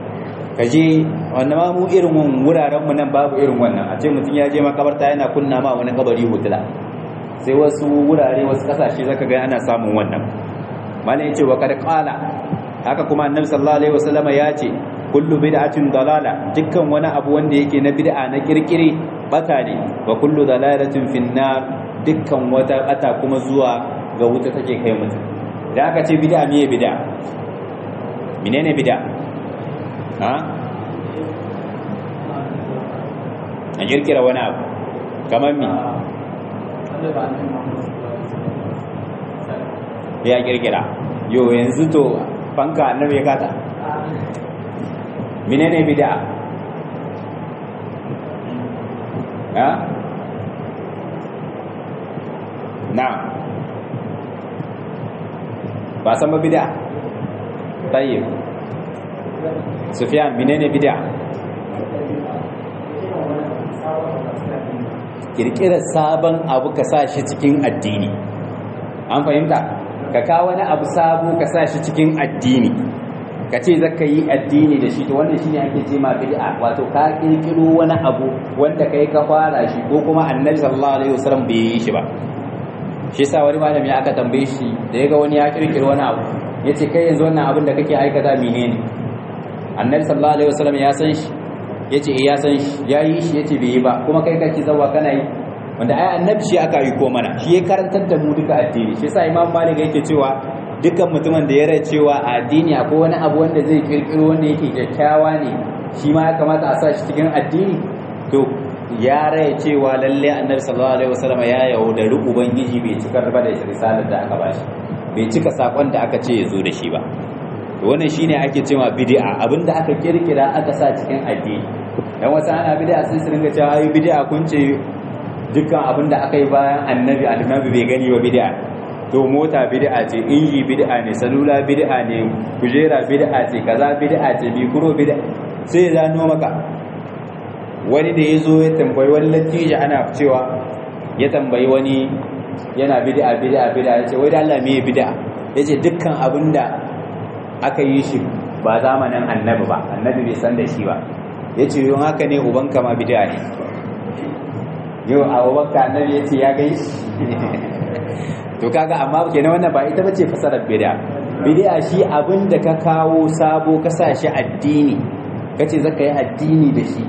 kaje wannan ma mu irin wuraren mu nan babu irin wannan a ce mutum ya je makabarta yana kunna ma wani kabari hutula sai wasu wurare wasu kasashe zaka ga ana samun wannan malai yace wa kad qala haka kuma annabi sallallahu alaihi wasallama yace kullu bid'atin dalala dukkan wani abu wanda yake na bid'a na kirkire bata ne wa kullu dalalatin finnar dukkan wata bata kuma zuwa ga wuta take kai mutum idan aka ce bid'a meye bid'a menene bid'a ha a kirkira wani abu kamar mi ya kirkira yo yanzu to fanka annabi ya kata menene bid'a ha na ba san ba bid'a tayyib Sufyan menene bid'a kirkirar sabon abu ka sa shi cikin addini an fahimta ka kawo wani abu sabo ka sa shi cikin addini ka ce zaka yi addini da shi to wannan shine ake ce ma bid'a wato ka kirkiro wani abu wanda kai ka fara shi ko kuma annabi sallallahu alaihi wasallam bai yi shi ba shi yasa wani malami aka tambaye shi da yaga wani ya kirkiro wani abu yace kai yanzu wannan abin da kake aikata menene annabi sallallahu alaihi wasallam ya san shi yace eh ya san shi ya yi shi yace bai yi ba kuma kai kake zawa kana yi wanda ai annabi shi aka yi ko mana shi ya karantar da mu duka addini shi yasa imam malik yake cewa dukkan mutumin da ya rai cewa a addini akwai wani abu wanda zai kirkiro wanda yake kyakkyawa ne shi ma ya kamata a sa shi cikin addini to ya rai cewa lalle annabi sallallahu alaihi wasallam ya yaudari ubangiji bai cika ba da risalar da aka bashi bai cika sakon da aka ce ya zo da shi ba to wannan shine ake cewa bid'a abinda aka kirkira aka sa cikin addini dan wasu ana bid'a sun su ringa cewa ai bid'a kun ce dukkan abinda aka yi bayan annabi annabi bai gani ba bid'a to mota bid'a ce inji bid'a ne salula bid'a ne kujera bid'a ce kaza bid'a ce mikro bid'a sai ya zano maka wani da yazo ya tambayi wani latija ana cewa ya tambayi wani yana bid'a bid'a bid'a yace wai da Allah me bid'a yace dukkan abinda aka yi shi ba zamanin annabi ba annabi bai san da shi ba yace yon haka ne ubanka ma bid'a ne yau a ubanka annabi yace ya gai to kaga amma kenan wannan ba ita bace fasarar bid'a bid'a shi abinda ka kawo sabo ka sa shi addini kace zaka yi addini da shi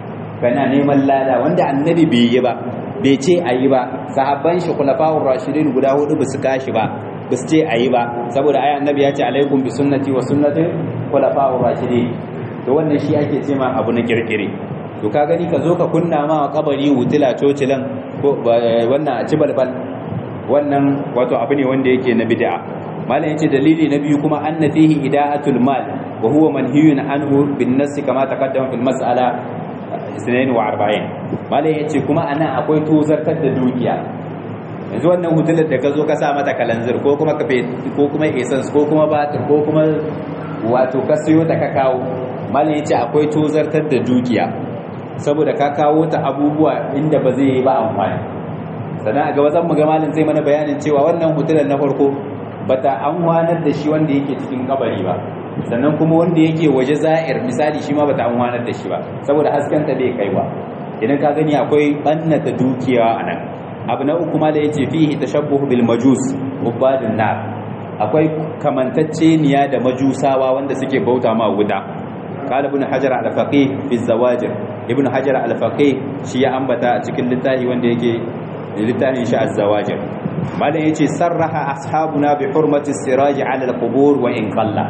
kana neman lada wanda annabi bai yi ba bai ce ayi ba sahabban shi khulafa'ur rashidin guda hudu ba su kashi ba ba su ce ayi ba saboda ayi annabi ya ce alaikum bi sunnati wa sunnati khulafa'ur rashidin to wannan shi ake ce ma abu na kirkire to ka gani ka zo ka kunna ma kabari wutila cocilan ko wannan a ci balbal wannan wato abu ne wanda yake na bid'a malam yace dalili na biyu kuma anna fihi ida'atul mal wa huwa manhiyun anhu bin nass kama taqaddama fil mas'ala isnain wa arba'in malam yace kuma ana akwai tozartar da dukiya yanzu wannan hutular da ka zo ka sa mata kalanzir ko kuma kafe ko kuma essence ko kuma batir ko kuma wato ka sayo ta ka kawo malam yace akwai tozartar da dukiya saboda ka kawo ta abubuwa inda ba zai yi ba amfani sannan a gaba zan mu ga malam zai mana bayanin cewa wannan hutular na farko bata amfanar da shi wanda yake cikin kabari ba sannan kuma wanda yake waje za'ir misali shi ma bata amfanar da shi ba saboda hasken ta bai kai ba idan ka gani akwai bannata dukiya anan abu na uku ma da yace fihi tashabbuh bil majus ubadun nar akwai kamantacceniya da majusawa wanda suke bauta ma wuta qala ibn hajar al-faqih fi zawajir ibn hajar al-faqih shi ya ambata a cikin littafi wanda yake littafin shi az-zawajir malam yace sarraha ashabuna bi hurmati siraj ala al-qubur wa in qalla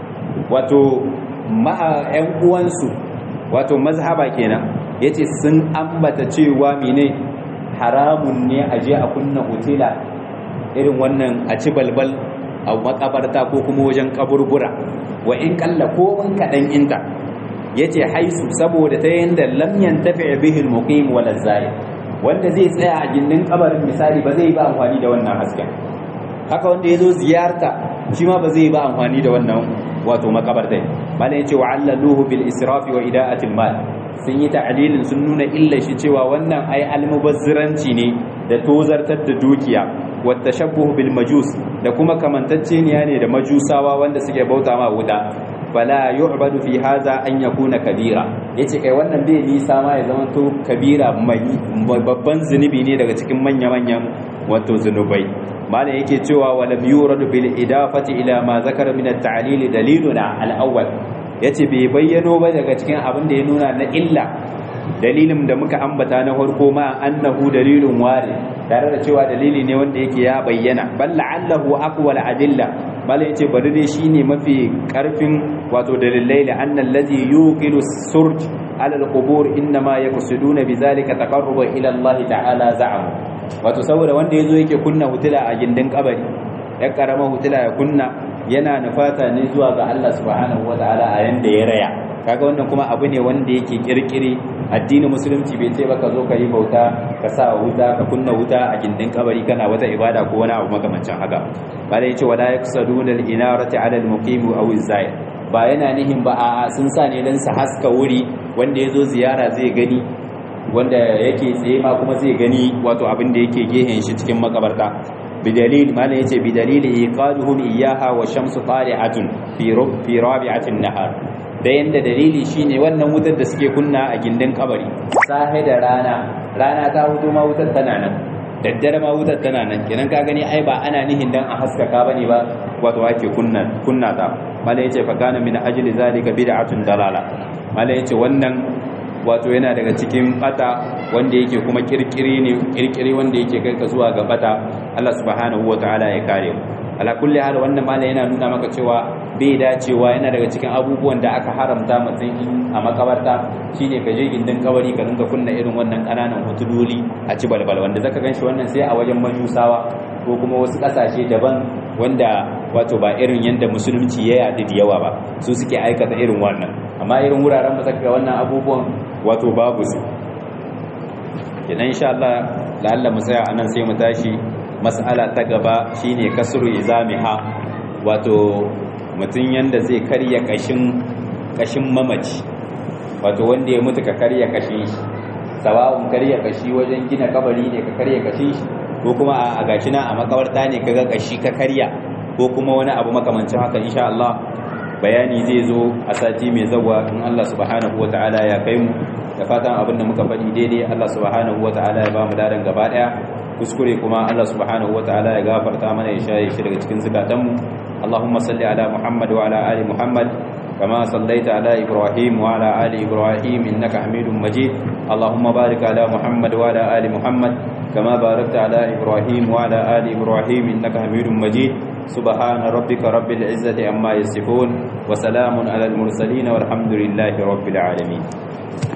wato ma ƴan uwansu wato mazhaba kenan yace sun ambata cewa mene haramun ne a je a kunna hotela irin wannan a ci balbal a makabarta ko kuma wajen kaburbura wa in qalla ko in kadan inta yace haisu saboda ta yanda lam yantafi bihi al-muqim wala zaid wanda zai tsaya a gindin kabarin misali ba zai ba amfani da wannan hasken haka wanda yazo ziyarta shi ma ba zai ba amfani da wannan wato makabartai malai yace wa allaluhu bil israfi wa ida'atil mal sun yi ta'lilin sun nuna illa shi cewa wannan ai almubazziranci ne da tozartar da dukiya wa tashabbuh bil majus da kuma kamantacceniya ne da majusawa wanda suke bauta ma wuta fala yu'badu fi hadha an yakuna kabira yace kai wannan bai nisa ma ya zama to kabira mai babban zunubi ne daga cikin manya manyan wato zunubai malam yake cewa walam yuradu bil idafati ila ma zakara min at-ta'lil daliluna al-awwal yace bai bayyano ba daga cikin abin da ya nuna na illa dalilin da muka ambata na farko ma annahu dalilun wari tare da cewa dalili ne wanda yake ya bayyana bal la'allahu aqwal adilla malai yace bari dai shine mafi karfin wato dalilai la anna allazi yuqilu surj ala alqubur inma yaqsiduna bizalika taqarruba ila Allah ta'ala za'am wato saboda wanda yazo yake kunna hutula a gindin kabari ya karama hutula ya kunna yana nufata ne zuwa ga Allah subhanahu wataala a yanda ya raya kaga wannan kuma abu ne wanda yake kirkire addinin musulunci bai ce ba ka zo ka yi bauta ka sa wuta ka kunna wuta a gindin kabari kana wata ibada ko wani abu makamancin haka bala yace wala yaqsaduna al-inarati ala al-muqim aw az-zair ba yana nihin ba a sun sa ne dan su haska wuri wanda yazo ziyara zai gani wanda yake tsaye ma kuma zai gani wato abin da yake gehen shi cikin makabarta bidalil malan yace bidalili iqaduhum iyyaha wa shamsu tali'atun fi fi rabi'atin nahar da yanda dalili shine wannan wutar da suke kunna a gindin kabari sahe da rana rana ta hudu ma wutar tana nan daddare ma wutar tana nan kenan ka gani ai ba ana nihin dan a haskaka bane ba wato ake kunna kunna ta malan yace fa kana min ajli zalika bid'atun dalala malan yace wannan wato yana daga cikin bata wanda yake kuma kirkiri ne kirkiri wanda yake kai ka zuwa ga bata Allah subhanahu wataala ya kare mu ala kulli hal wannan malai yana nuna maka cewa bai dacewa yana daga cikin abubuwan da aka haramta mutum a makabarta shine ka je gindin kabari ka dinga kunna irin wannan kananan hutuloli a ci balbal wanda zaka ganshi wannan sai a wajen majusawa ko kuma wasu kasashe daban wanda wato ba irin yanda musulunci ya yadi da yawa ba su suke aikata irin wannan amma irin wuraren mu saka wannan abubuwan wato babu su idan insha Allah la'alla mu tsaya anan sai mu tashi mas'ala ta gaba shine kasru izamiha wato mutun yanda zai karya kashin kashin mamaci wato wanda ya mutu ka karya kashin shi sawa'un karya kashi wajen gina kabari ne ka karya kashin shi ko kuma a gashi na a makabarta ne kaga kashi ka karya ko kuma wani abu makamancin haka insha Allah bayani zai zo a sati mai zawa in Allah subhanahu wataala ya kai mu da fatan abin da muka faɗi daidai Allah subhanahu wataala ya ba mu ladan gaba daya kuskure kuma Allah subhanahu wataala ya gafarta mana ya shaye shi daga cikin zukatanmu Allahumma salli ala Muhammad wa ala ali Muhammad kama sallaita ala Ibrahim wa ala ali Ibrahim innaka Hamidum Majid Allahumma barik ala Muhammad wa ala ali Muhammad kama barakta ala Ibrahim wa ala ali Ibrahim innaka Hamidum Majid subhana rabbika rabbil izzati amma yasifun wa salamun ala al mursalin walhamdulillahi rabbil alamin